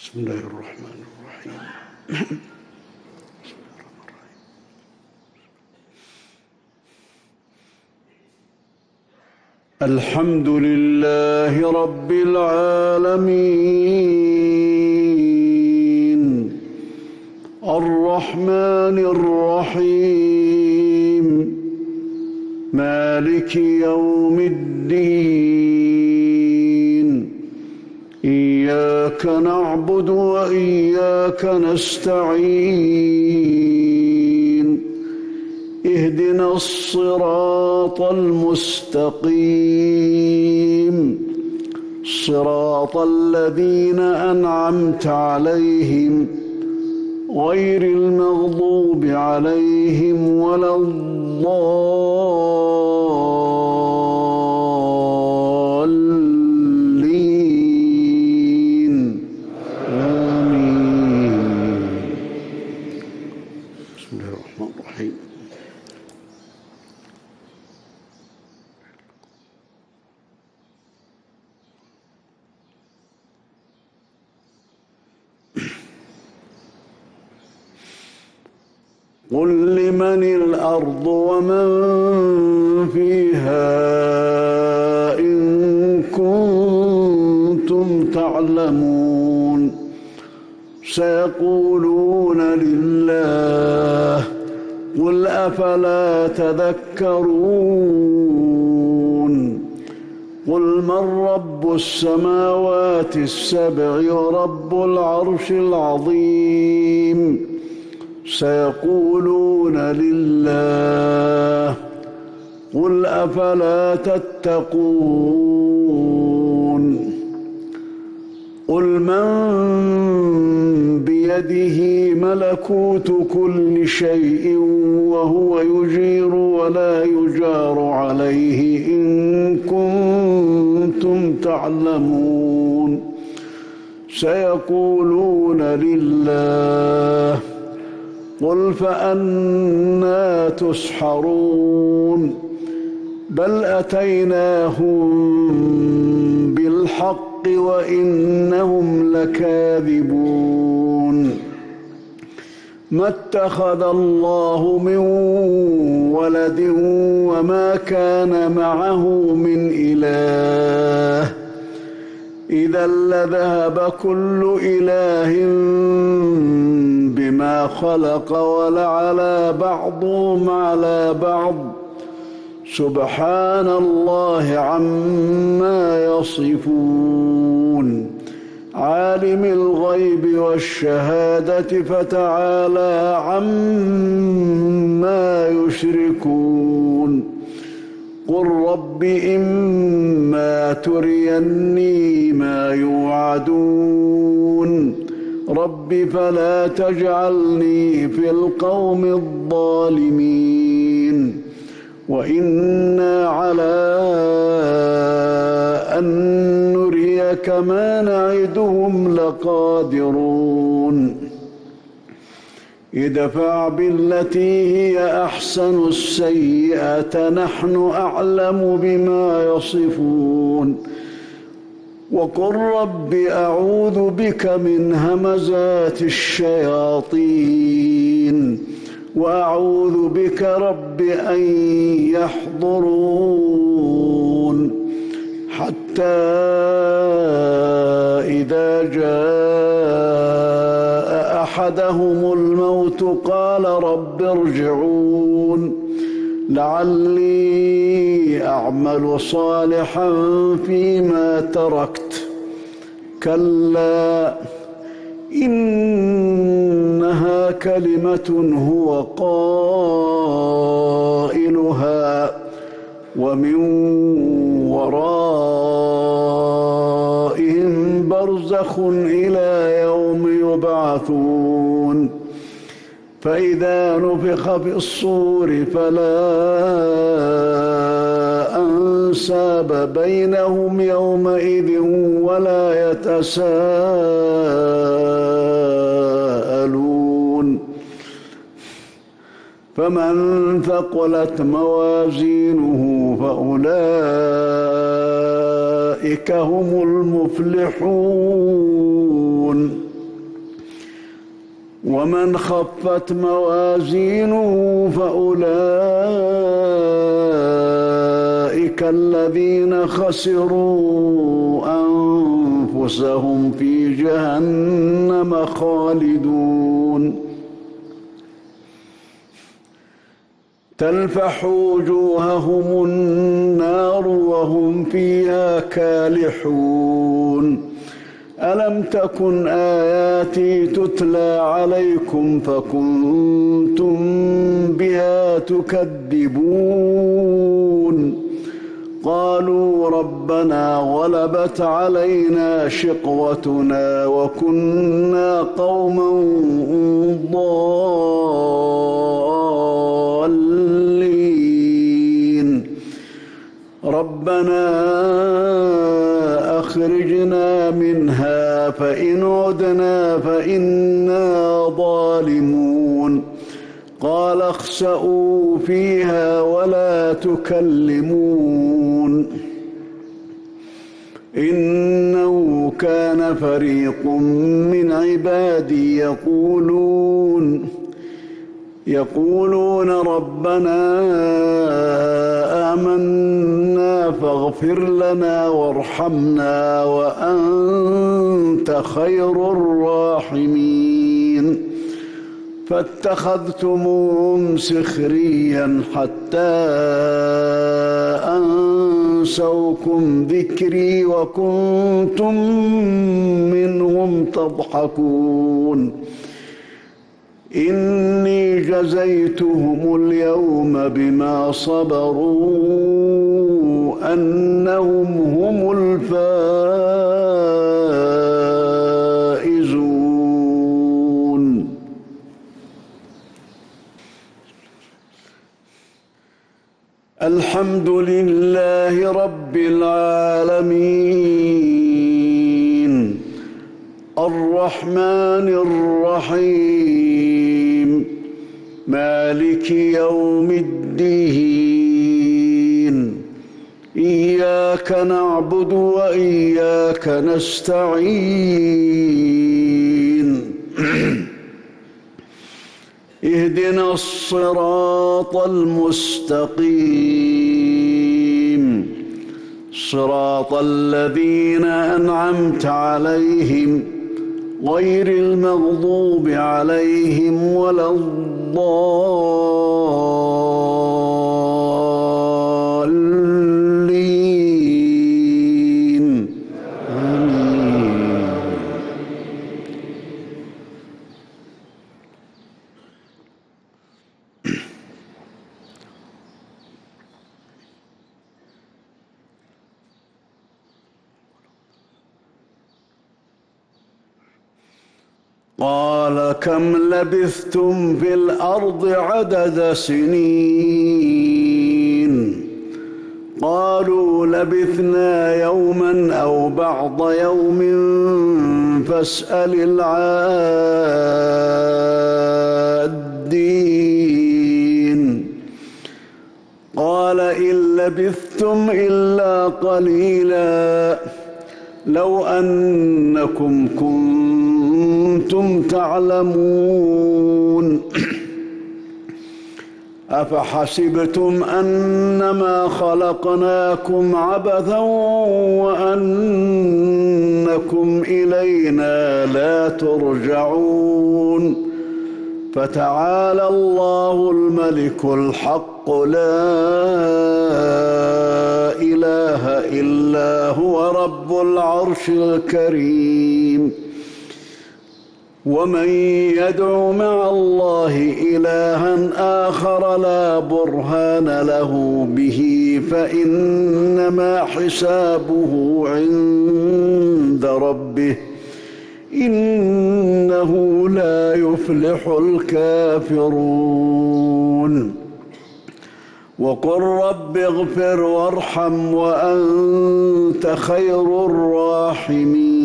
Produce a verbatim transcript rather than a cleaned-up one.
بسم الله الرحمن الرحيم. الحمد لله رب العالمين الرحمن الرحيم مالك يوم الدين إياك نعبد وإياك نستعين اهدنا الصراط المستقيم صراط الذين أنعمت عليهم غير المغضوب عليهم ولا الضالين آمين. بسم الله الرحمن الرحيم. قل لمن الأرض ومن فيها إن كنتم تعلمون سيقولون لله قل أفلا تذكرون قل من رب السماوات السبع ورب العرش العظيم سيقولون لله قل أفلا تتقون قل من بيده ملكوت كل شيء وهو يجير ولا يجار عليه إن كنتم تعلمون سيقولون لله قل فأنى تسحرون بل أتيناهم بالحق وإنهم لكاذبون ما اتخذ الله من ولد وما كان معه من إله إذا لذهب كل إله بما خلق ولعلى بعضهم على بعض سبحان الله عما يصفون عالم الغيب والشهادة فتعالى عما يشركون قل رب إما تريني ما يوعدون رب فلا تجعلني في القوم الظالمين وإنا على أن نريك ما نعدهم لقادرون ادفع بالتي هي أحسن السيئة نحن أعلم بما يصفون وقل رب أعوذ بك من همزات الشياطين وأعوذ بك رب أن يحضرون حتى إذا جاء أحدهم الموت قال رب ارجعون لعلي أعمل صالحا فيما تركت كلا إنها كلمة هو قائلها ومن ورائهم برزخ إلى يوم يبعثون فإذا نفخ في الصور فلا أنساب بينهم يومئذ ولا يتساءلون فمن ثقلت موازينه فأولئك هم المفلحون ومن خفت موازينه فأولئك الذين خسروا أنفسهم في جهنم خالدون تلفح وجوههم النار وهم فيها كالحون ألم تكن آياتي تتلى عليكم فكنتم بها تكذبون قالوا ربنا غلبت علينا شقوتنا وكنا قوما ضالين ربنا أخرجنا منها فإن عدنا فإنا ظالمون قال اخسئوا فيها ولا تكلمون إنه كان فريق من عبادي يقولون يقولون ربنا آمنا فاغفر لنا وارحمنا وأنت خير الراحمين فاتخذتموهم سخريا حتى أنسوكم ذكري وكنتم منهم تضحكون إني جزيتهم اليوم بما صبروا أنهم هم الفائزون الحمد لله رب العالمين الرحمن الرحيم مالك يوم الدين إياك نعبد وإياك نستعين اهدنا الصراط المستقيم صراط الذين أنعمت عليهم غير المغضوب عليهم ولا الضالين آمين. قال كم لبثتم في الأرض عدد سنين قالوا لبثنا يوما أو بعض يوم فاسأل العادين قال إن لبثتم إلا قليلا لو أنكم كنتم تعلمون أفحسبتم أنما خلقناكم عبثا وأنكم إلينا لا ترجعون فتعالى الله الملك الحق لا إله إلا هو رب العرش الكريم ومن يدع مع الله إلها آخر لا برهان له به فإنما حسابه عند ربه إنه لا يفلح الكافرون وقل رب اغفر وارحم وأنت خير الراحمين